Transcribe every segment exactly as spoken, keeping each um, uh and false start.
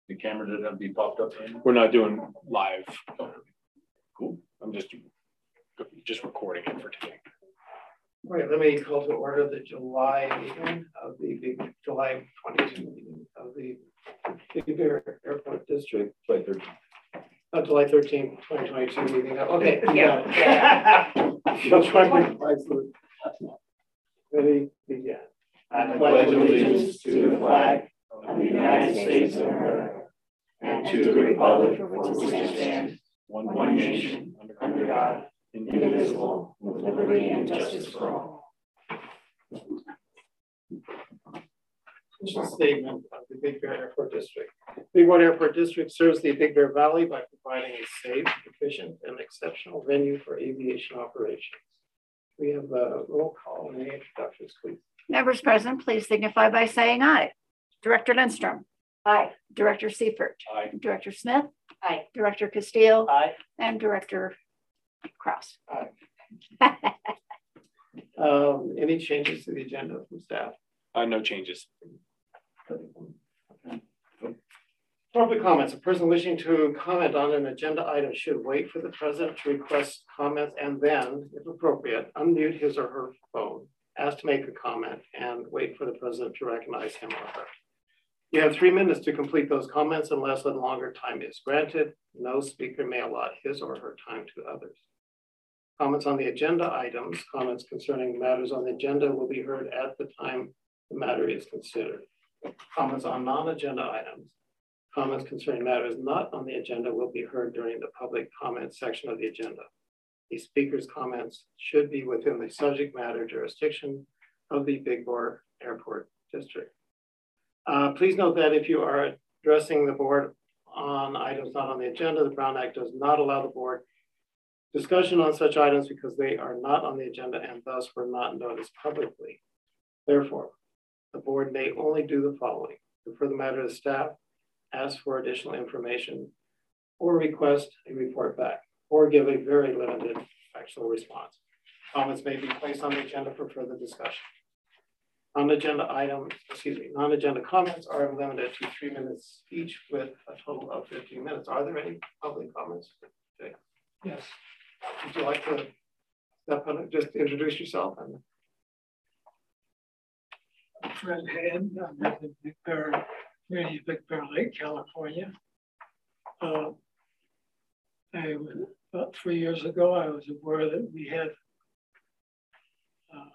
The camera didn't be popped up. We're not doing live. Oh, cool. I'm just just recording it for today. All right, let me call to order the July meeting of the big July twenty-two meeting of the Big Bear Airport District. July thirteenth. Uh, July thirteenth, twenty twenty-two meeting. Okay. Yeah. Ready, begin. I pledge allegiance to the flag of the United States of America and to the republic for which it stands, One, one nation, under God, indivisible, with liberty and justice for all. Mission statement of the Big Bear Airport District. Big Bear Airport District serves the Big Bear Valley by providing a safe, efficient, and exceptional venue for aviation operations. We have a roll call and any introductions, please. Members present, please signify by saying aye. Director Lindstrom. Aye. Director Seifert. Aye. Director Smith. Aye. Director Castillo. Aye. And Director Kraus. Aye. um, any changes to the agenda from staff? Uh, no changes. Public comments. A person wishing to comment on an agenda item should wait for the president to request comments and then, if appropriate, unmute his or her phone, ask to make a comment, and wait for the president to recognize him or her. You have three minutes to complete those comments unless a longer time is granted. No speaker may allot his or her time to others. Comments on the agenda items, comments concerning matters on the agenda will be heard at the time the matter is considered. Comments on non-agenda items, comments concerning matters not on the agenda will be heard during the public comment section of the agenda. The speaker's comments should be within the subject matter jurisdiction of the Big Bear Airport District. Uh, please note that if you are addressing the board on items not on the agenda, the Brown Act does not allow the board discussion on such items because they are not on the agenda and thus were not noticed publicly. Therefore, the board may only do the following: refer the matter to staff, ask for additional information, or request a report back, or give a very limited factual response. Comments may be placed on the agenda for further discussion. Non-agenda items, excuse me, non-agenda comments are limited to three minutes each with a total of fifteen minutes. Are there any public comments today? Yes. Would you like to step on it, just introduce yourself? And Fred Hand, I'm at the Big Bear, community Big Bear Lake, California. Uh, I was, about three years ago, I was aware that we had uh,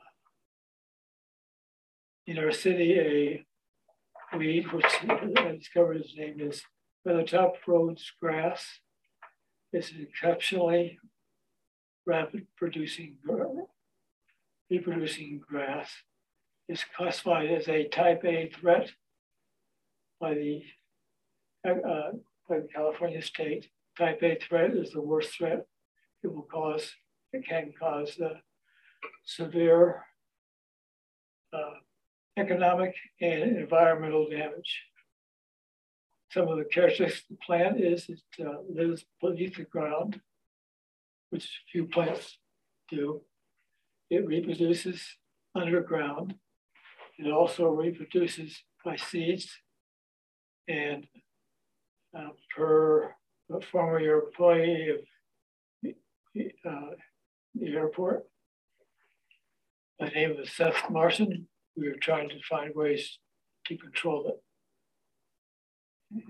in our city a weed, which I discovered his name is Feathertop Rhodes grass. It's an exceptionally rapid producing, reproducing grass. Is classified as a type A threat by the, uh, by the California state. Type A threat is the worst threat. It will cause, it can cause uh, severe uh, economic and environmental damage. Some of the characteristics of the plant is it uh, lives beneath the ground, which few plants do. It reproduces underground. It also reproduces by seeds, and uh, per a former employee of uh, the airport, by the name of Seth Marson, we were trying to find ways to control it.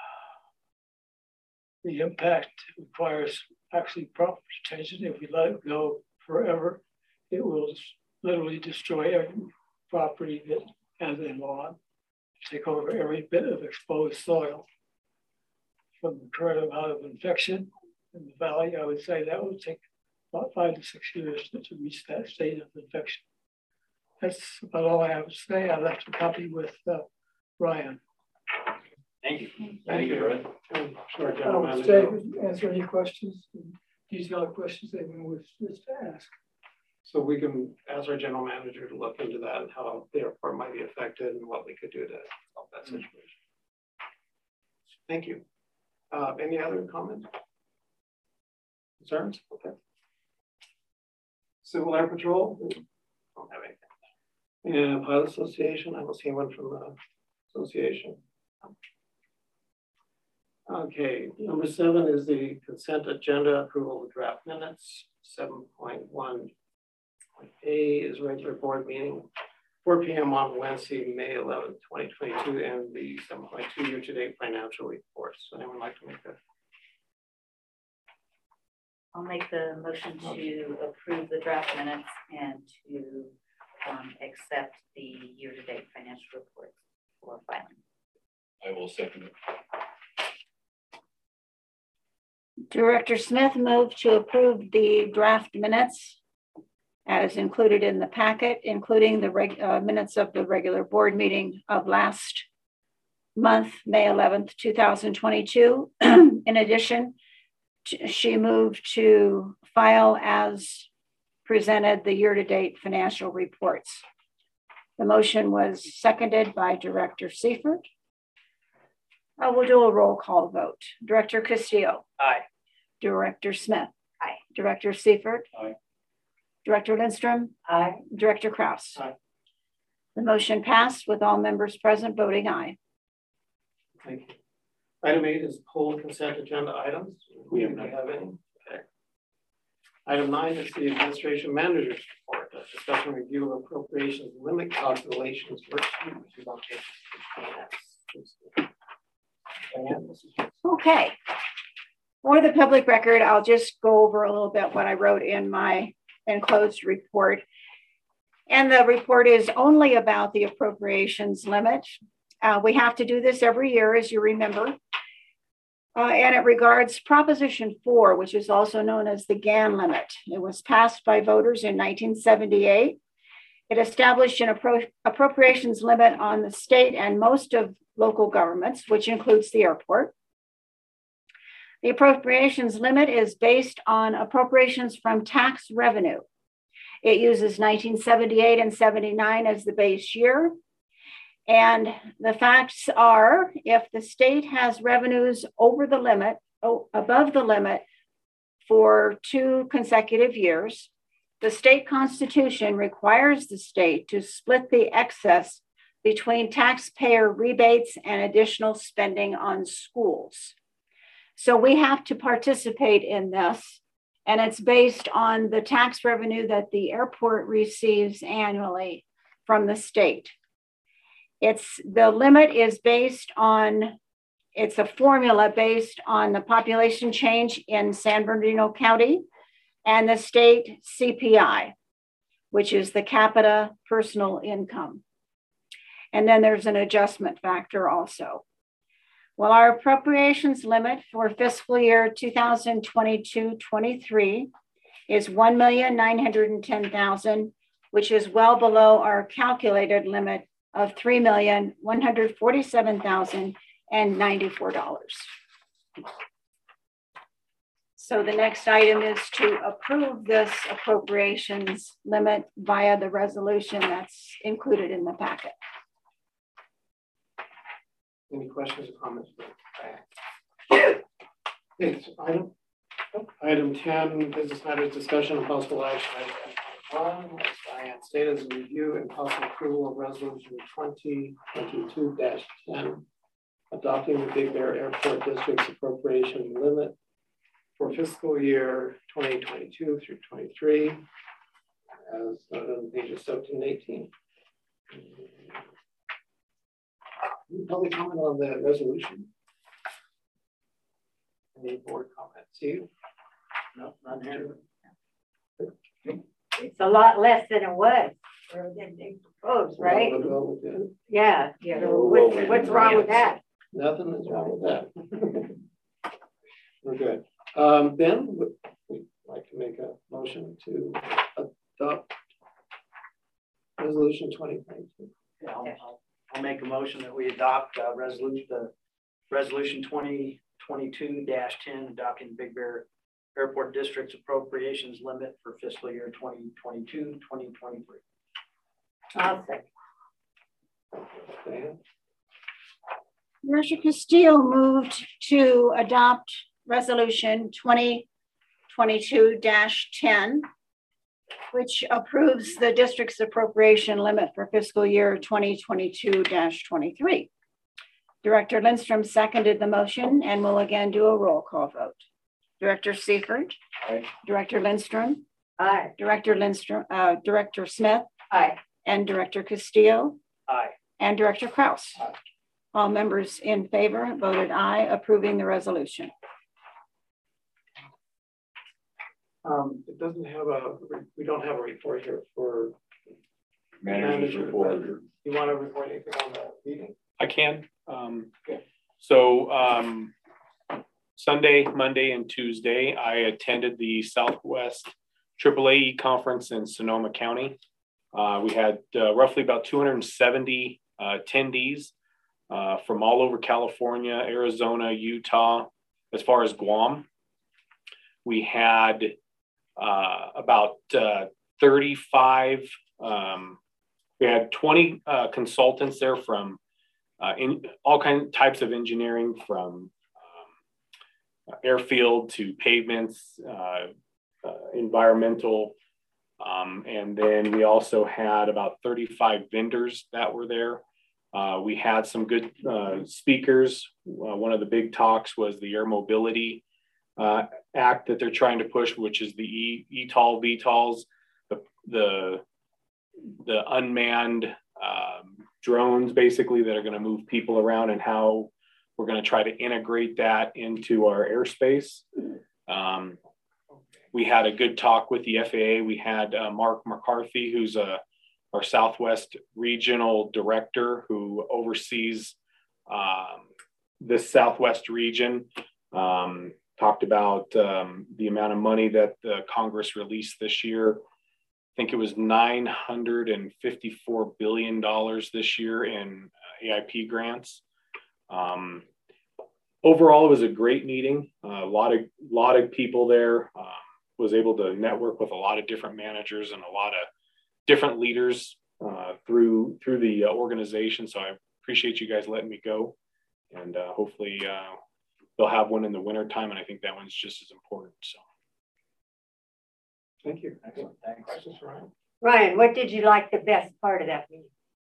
The impact requires actually proper attention. If we let it go forever, it will literally destroy every property that has a lawn, take over every bit of exposed soil. From the current amount of infection in the valley, I would say that would take about five to six years to, to reach that state of infection. That's about all I have to say. I left a copy with uh, Brian. Thank you. Thank, Thank you, Fred. I'm sure General I'll Manager. stay, answer any questions, detailed questions that anyone wishes to ask. So we can ask our general manager to look into that and how the airport might be affected and what we could do to help that situation. Thank you. Uh, any other comments? Concerns? Okay. Civil Air Patrol? Don't have anything. And Pilot Association? I don't see one from the association. Okay, number seven is the consent agenda approval of draft minutes. seven point one A is regular board meeting, four P M on Wednesday, May eleventh, twenty twenty-two, and the seven point two year-to-date financial reports. Anyone like to make that? I'll make the motion to approve the draft minutes and to um, accept the year-to-date financial reports for filing. I will second it. Director Smith moved to approve the draft minutes as included in the packet, including the reg, uh, minutes of the regular board meeting of last month, May eleventh, two thousand twenty-two. In addition, she moved to file as presented the year-to-date financial reports. The motion was seconded by Director Seifert. Uh, we'll do a roll call vote. Director Castillo. Aye. Director Smith. Aye. Director Seifert. Aye. Director Lindstrom. Aye. Director Krause. Aye. The motion passed with all members present voting aye. Thank you. Item eight is poll consent agenda items. We have Do none. have any? Okay. Item nine is the administration manager's report, a discussion review of appropriations limit calculations worksheet, which is on page. Okay. For the public record, I'll just go over a little bit what I wrote in my enclosed report. And the report is only about the appropriations limit. Uh, we have to do this every year, as you remember. Uh, and it regards Proposition four, which is also known as the G A N limit. It was passed by voters in nineteen seventy-eight. It established an appro appropriations limit on the state and most of local governments, which includes the airport. The appropriations limit is based on appropriations from tax revenue. It uses nineteen seventy-eight and seventy-nine as the base year. And the facts are, if the state has revenues over the limit, oh, above the limit for two consecutive years, the state constitution requires the state to split the excess between taxpayer rebates and additional spending on schools. So we have to participate in this, and it's based on the tax revenue that the airport receives annually from the state. It's the limit is based on, it's a formula based on the population change in San Bernardino County and the state C P I, which is the capita personal income. And then there's an adjustment factor also. Well, our appropriations limit for fiscal year two thousand twenty-two twenty-three is one million nine hundred ten thousand, which is well below our calculated limit of three million one hundred forty-seven thousand ninety-four dollars. So the next item is to approve this appropriations limit via the resolution that's included in the packet. Any questions or comments? Okay, so item, item ten, business matters discussion and possible action. Item one, as Diane stated, is a review and possible approval of resolution twenty twenty-two dash ten, adopting the Big Bear Airport District's appropriation limit for fiscal year twenty twenty-two through twenty-three, as noted on pages seventeen and eighteen. Any public comment on the resolution? Any board comments? Steve? No, none here. It's a lot less than it was, or than they proposed, right? Well, well, well, Yeah, yeah. What's, what's wrong with that? nothing is wrong with that. We're good. Um, Ben, would we like to make a motion to adopt resolution twenty twenty-two? Yeah, I'll, I'll, I'll make a motion that we adopt uh, resolution the resolution twenty twenty-two dash ten, adopting Big Bear Airport District's appropriations limit for fiscal year twenty twenty-two twenty twenty-three. I'll second. Okay. Commissioner Castillo moved to adopt resolution twenty twenty-two dash ten, which approves the district's appropriation limit for fiscal year twenty twenty-two dash twenty-three. Director Lindstrom seconded the motion, and we'll again do a roll call vote. Director Seifert. Aye. Director Lindstrom. Aye. Director Lindstrom, uh, Director Smith, Aye. and Director Castillo, Aye. and Director Kraus. Aye. All members in favor voted aye, approving the resolution. Um, it doesn't have a, we don't have a report here for Manager's manager, report. but you want to report anything on the meeting? I can. Um, so um, Sunday, Monday, and Tuesday, I attended the Southwest triple A E conference in Sonoma County. Uh, we had uh, roughly about two hundred seventy uh, attendees uh, from all over California, Arizona, Utah, as far as Guam. We had uh, about uh, thirty-five, um, we had twenty uh, consultants there from uh, in all kinds of types of engineering, from um, airfield to pavements, uh, uh, environmental. Um, and then we also had about thirty-five vendors that were there. Uh, we had some good uh, speakers. Uh, one of the big talks was the Air Mobility uh, Act that they're trying to push, which is the E ETOL, V TOLs, the the the unmanned um, drones, basically, that are going to move people around, and how we're going to try to integrate that into our airspace. Um, we had a good talk with the F A A. We had uh, Mark McCarthy, who's a our Southwest Regional Director, who oversees um, this Southwest region. Um, talked about um, the amount of money that the Congress released this year. I think it was nine hundred fifty-four billion dollars this year in A I P grants. Um, overall, it was a great meeting. Uh, a lot of lot of people there. Um, was able to network with a lot of different managers and a lot of different leaders uh, through through the uh, organization. So I appreciate you guys letting me go, and uh, hopefully uh, they'll have one in the winter time, and I think that one's just as important. So Thank you. Excellent. Thanks. Questions, Ryan? Ryan, what did you like the best part of that meeting?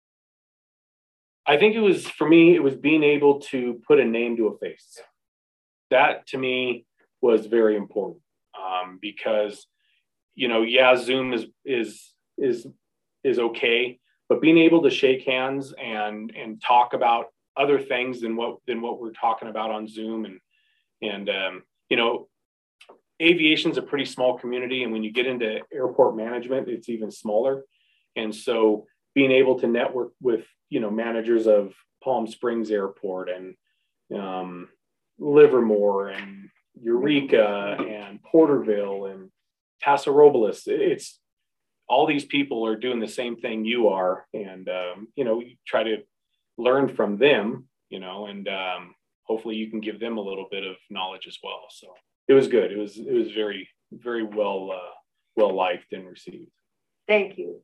I think it was, for me, it was being able to put a name to a face. That to me was very important, um, because, you know, yeah, Zoom is is is is okay, but being able to shake hands and and talk about other things than what than what we're talking about on Zoom, and and um, you know, aviation's a pretty small community, and when you get into airport management, it's even smaller. And so being able to network with, you know, managers of Palm Springs Airport and um, Livermore and Eureka and Porterville and Paso Robles, it's all these people are doing the same thing you are, and um, you know, you try to learn from them, you know, and um, hopefully you can give them a little bit of knowledge as well. So it was good. It was it was very very well uh, well liked and received. Thank you.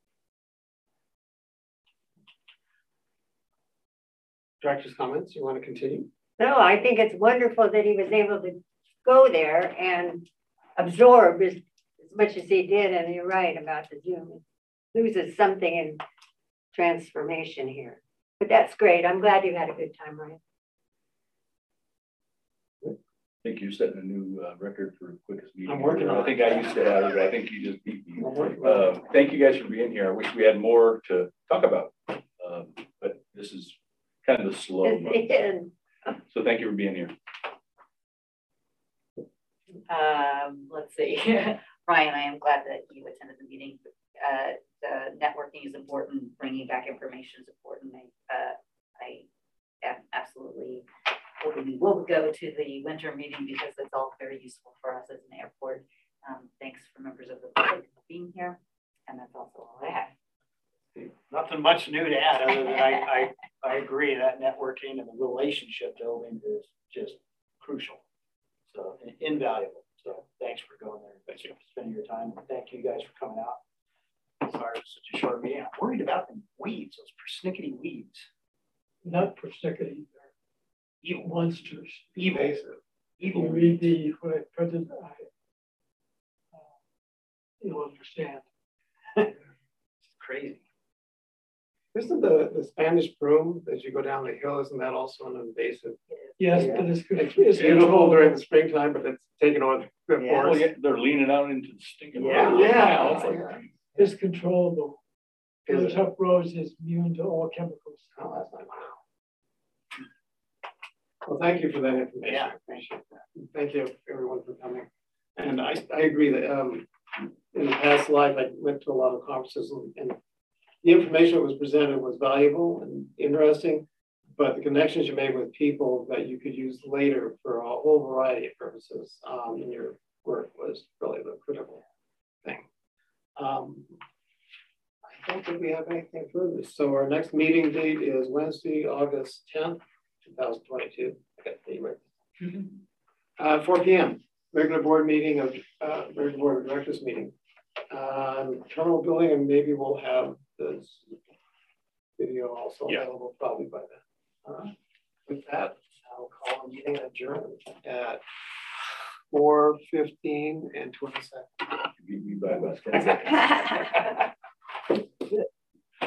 Director's comments, you want to continue? No, I think it's wonderful that he was able to go there and absorb as, as much as he did. And you're right about the Zoom. It loses something in transformation here. But that's great. I'm glad you had a good time, Ryan. I think you're setting a new uh, record for quickest meeting. I'm working on I think it. I used to have it, but I think you just beat me. I'm working on it. Uh, thank you guys for being here. I wish we had more to talk about, um, but this is kind of a slow month. And So thank you for being here. Um, let's see, Ryan, I am glad that you attended the meeting. Uh, the networking is important. Bringing back information is important. I, uh, I am absolutely we will go to the winter meeting because it's all very useful for us as an airport. Um, thanks for members of the public for being here, and that's also all I have. Nothing much new to add other than I, I, I agree that networking and the relationship building is just crucial. So invaluable. So thanks for going there. Thanks for spending your time. Thank you guys for coming out. Sorry, it was such a short meeting. I'm worried about the weeds, those persnickety weeds. Not persnickety, they're Evil. monsters. Evil. If you Evil. read the what I printed, I, uh, you'll understand. It's crazy. Isn't the, the Spanish broom as you go down the hill, isn't that also an invasive? Yes, Yeah. but it's good. It's, it's beautiful during the springtime, but it's taken on the Yeah. Well, forest. yeah, they're leaning out into the stinking. Yeah. road. Yeah. It's like, It's controllable. Is The it? tough rose is immune to all chemicals. Oh, that's not, wow. Well, thank you for that information. Yeah. I appreciate that. Thank you everyone for coming. And I, I agree that um, in the past life, I went to a lot of conferences and, and the information that was presented was valuable and interesting, but the connections you made with people that you could use later for a whole variety of purposes um, in your work was really the critical thing. Um, I don't think we have anything further. So our next meeting date is Wednesday, August tenth, two thousand twenty-two. I got the date right. Mm-hmm. uh, four P M regular board meeting of uh, regular board of directors meeting. Um, terminal building, and maybe we'll have this video also Yeah. available probably by then. Uh, with that, I'll call the meeting adjourned at four fifteen and twenty seconds. you beat me by about ten seconds.